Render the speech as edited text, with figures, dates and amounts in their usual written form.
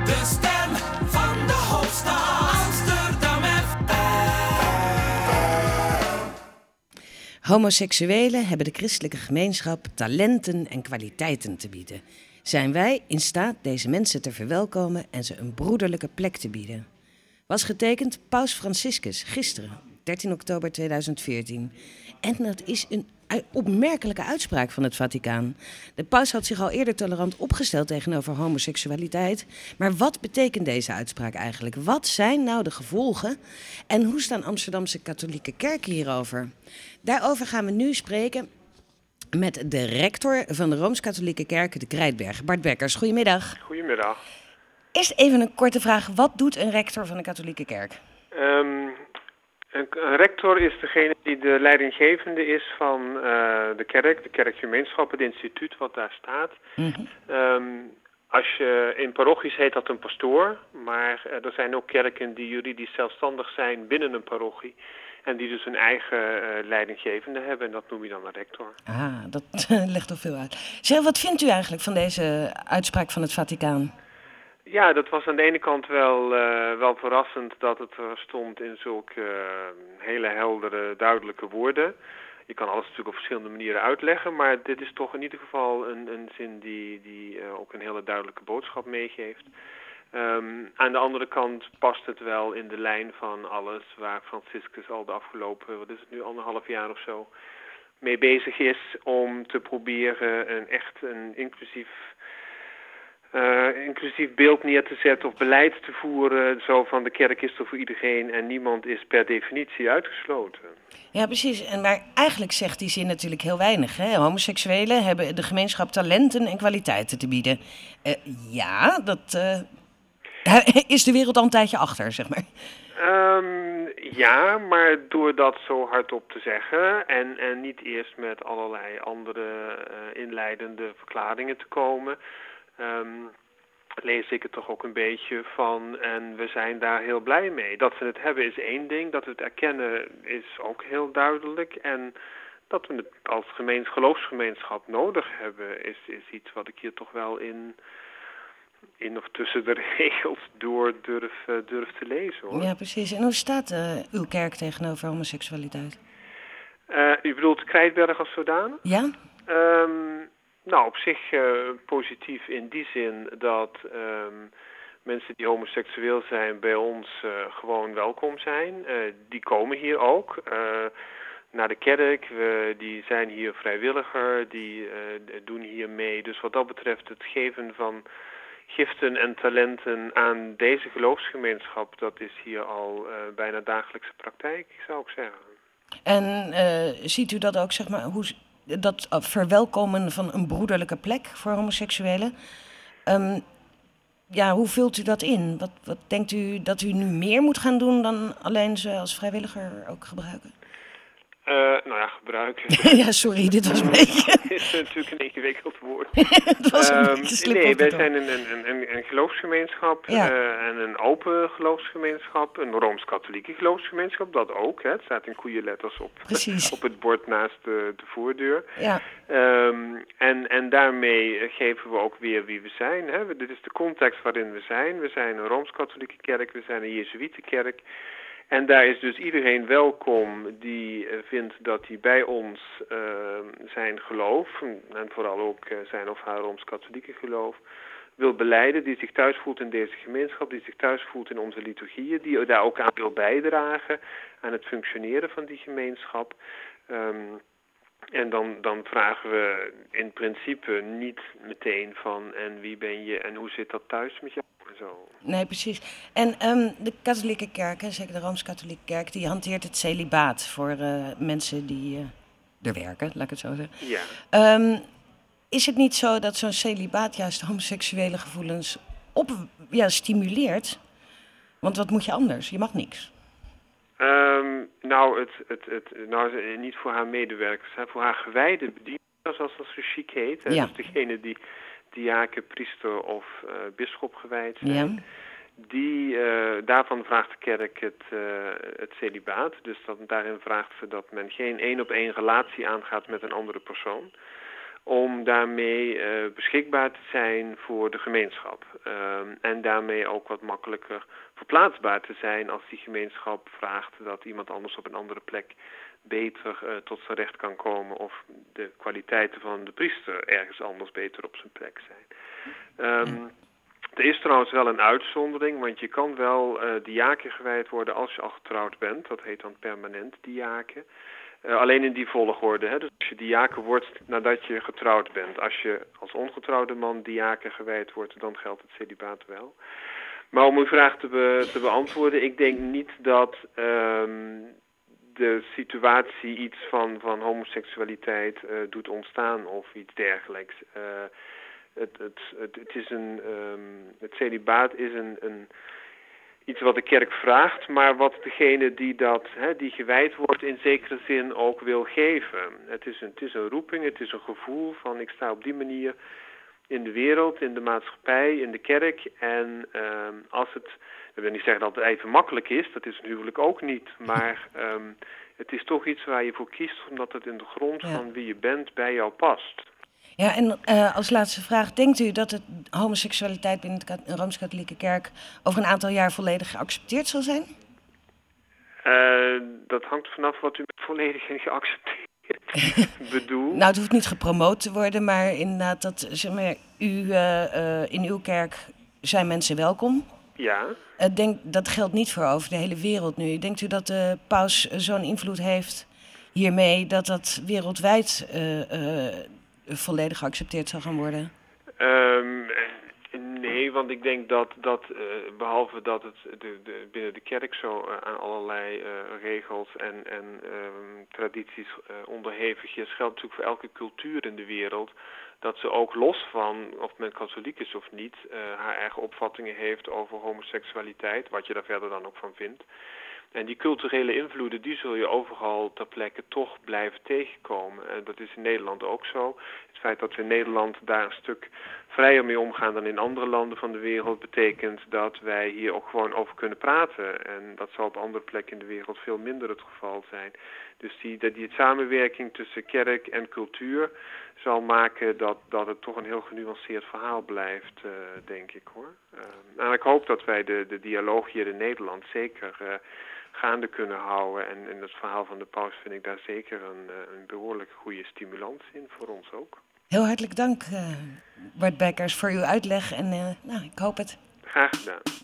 De stem van de hoofdstad Amsterdam FM. Homoseksuelen hebben de christelijke gemeenschap talenten en kwaliteiten te bieden. Zijn wij in staat deze mensen te verwelkomen en ze een broederlijke plek te bieden? Was getekend Paus Franciscus gisteren, 13 oktober 2014. En dat is een opmerkelijke uitspraak van het Vaticaan. De paus had zich al eerder tolerant opgesteld tegenover homoseksualiteit. Maar wat betekent deze uitspraak eigenlijk? Wat zijn nou de gevolgen? En hoe staan Amsterdamse katholieke kerken hierover? Daarover gaan we nu spreken met de rector van de Rooms-Katholieke Kerk, de Krijtberg, Bart Bekkers. Goedemiddag. Goedemiddag. Eerst even een korte vraag. Wat doet een rector van de katholieke kerk? Een rector is degene die de leidinggevende is van de kerk, de kerkgemeenschap, het instituut wat daar staat. Mm-hmm. Als je in parochies heet dat een pastoor, maar er zijn ook kerken die juridisch zelfstandig zijn binnen een parochie. En die dus een eigen leidinggevende hebben en dat noem je dan een rector. Ah, dat legt al veel uit. Zeg, wat vindt u eigenlijk van deze uitspraak van het Vaticaan? Ja, dat was aan de ene kant wel verrassend dat het er stond in zulke hele heldere, duidelijke woorden. Je kan alles natuurlijk op verschillende manieren uitleggen, maar dit is toch in ieder geval een zin die ook een hele duidelijke boodschap meegeeft. Aan de andere kant past het wel in de lijn van alles waar Franciscus al de afgelopen, wat is het nu, 1,5 jaar of zo, mee bezig is om te proberen een inclusief beeld neer te zetten of beleid te voeren. Zo van de kerk is er voor iedereen en niemand is per definitie uitgesloten. Ja, precies. Maar eigenlijk zegt die zin natuurlijk heel weinig. Hè? Homoseksuelen hebben de gemeenschap talenten en kwaliteiten te bieden. Ja, dat is de wereld al een tijdje achter, zeg maar. Ja, maar door dat zo hardop te zeggen en niet eerst met allerlei andere inleidende verklaringen te komen, lees ik het toch ook een beetje van en we zijn daar heel blij mee. Dat we het hebben is één ding, dat we het erkennen is ook heel duidelijk en dat we het als geloofsgemeenschap nodig hebben is iets wat ik hier toch wel in of tussen de regels door durf te lezen, hoor. Ja, precies. En hoe staat uw kerk tegenover homoseksualiteit? U bedoelt Krijtberg als zodanig? Ja? Nou, op zich positief in die zin dat mensen die homoseksueel zijn bij ons gewoon welkom zijn. Die komen hier ook naar de kerk, die zijn hier vrijwilliger, die doen hier mee. Dus wat dat betreft het geven van giften en talenten aan deze geloofsgemeenschap, dat is hier al bijna dagelijkse praktijk, zou ik zeggen. En ziet u dat ook, zeg maar, dat verwelkomen van een broederlijke plek voor homoseksuelen? Ja, hoe vult u dat in? Wat denkt u dat u nu meer moet gaan doen dan alleen ze als vrijwilliger ook gebruiken? Nou ja, gebruiken. Ja, sorry, dit was een beetje... Het is natuurlijk een ingewikkeld woord. Het was een beetje slip nee, op de wij tong. zijn een geloofsgemeenschap en een open geloofsgemeenschap, een Rooms-Katholieke geloofsgemeenschap, dat ook. Hè. Het staat in koeienletters op het bord naast de voordeur. Ja. En daarmee geven we ook weer wie we zijn. Hè. Dit is de context waarin we zijn. We zijn een Rooms-Katholieke kerk, we zijn een Jezuïetenkerk. En daar is dus iedereen welkom die vindt dat hij bij ons zijn geloof, en vooral ook zijn of haar Rooms-Katholieke geloof, wil belijden, die zich thuis voelt in deze gemeenschap, die zich thuis voelt in onze liturgieën, die daar ook aan wil bijdragen aan het functioneren van die gemeenschap. En dan vragen we in principe niet meteen van en wie ben je en hoe zit dat thuis met jou en zo. Nee, precies. En de katholieke kerk, zeker de Rooms-Katholieke kerk, die hanteert het celibaat voor mensen die er werken, laat ik het zo zeggen. Ja. Is het niet zo dat zo'n celibaat juist homoseksuele gevoelens stimuleert? Want wat moet je anders? Je mag niks. Niet voor haar medewerkers, voor haar gewijde bedieners, zoals dat zo chic heet. Ja. Dus degene die diaken, priester of bisschop gewijd zijn. Ja. Daarvan vraagt de kerk het celibaat. Dus daarin vraagt ze dat men geen 1-op-1 relatie aangaat met een andere persoon. om daarmee beschikbaar te zijn voor de gemeenschap. En daarmee ook wat makkelijker verplaatsbaar te zijn als die gemeenschap vraagt dat iemand anders op een andere plek beter tot zijn recht kan komen of de kwaliteiten van de priester ergens anders beter op zijn plek zijn. Er is trouwens wel een uitzondering, want je kan wel diaken gewijd worden als je al getrouwd bent. Dat heet dan permanent diaken. Alleen in die volgorde. Hè? Dus als je diaken wordt nadat je getrouwd bent. Als je als ongetrouwde man diaken gewijd wordt, dan geldt het celibaat wel. Maar om uw vraag te beantwoorden, ik denk niet dat de situatie iets van homoseksualiteit doet ontstaan of iets dergelijks. Het celibaat is iets wat de kerk vraagt, maar wat degene die gewijd wordt in zekere zin ook wil geven. Het is een roeping, het is een gevoel van ik sta op die manier in de wereld, in de maatschappij, in de kerk. En als het, ik wil niet zeggen dat het even makkelijk is, dat is een huwelijk ook niet, maar het is toch iets waar je voor kiest omdat het in de grond van wie je bent bij jou past. Ja, en als laatste vraag, denkt u dat homoseksualiteit binnen de Rooms-Katholieke Kerk over een aantal jaar volledig geaccepteerd zal zijn? Dat hangt vanaf wat u met volledig en geaccepteerd bedoelt. Nou, het hoeft niet gepromoot te worden, maar inderdaad dat, zeg maar, in uw kerk zijn mensen welkom. Ja. Dat geldt niet voor over de hele wereld nu. Denkt u dat de paus zo'n invloed heeft hiermee dat wereldwijd volledig geaccepteerd zal gaan worden? Nee, want ik denk dat behalve dat het binnen de kerk zo aan allerlei regels en tradities onderhevig is, geldt natuurlijk voor elke cultuur in de wereld, dat ze ook los van of men katholiek is of niet, haar eigen opvattingen heeft over homoseksualiteit, wat je daar verder dan ook van vindt. En die culturele invloeden, die zul je overal ter plekke toch blijven tegenkomen. En dat is in Nederland ook zo. Het feit dat we in Nederland daar een stuk vrijer mee omgaan dan in andere landen van de wereld, betekent dat wij hier ook gewoon over kunnen praten. En dat zal op andere plekken in de wereld veel minder het geval zijn. Dus die samenwerking tussen kerk en cultuur zal maken dat het toch een heel genuanceerd verhaal blijft, denk ik hoor. En ik hoop dat wij de dialoog hier in Nederland zeker gaande kunnen houden. En in het verhaal van de paus vind ik daar zeker een behoorlijk goede stimulans in, voor ons ook. Heel hartelijk dank, Bart Bekkers, voor uw uitleg en ik hoop het. Graag gedaan.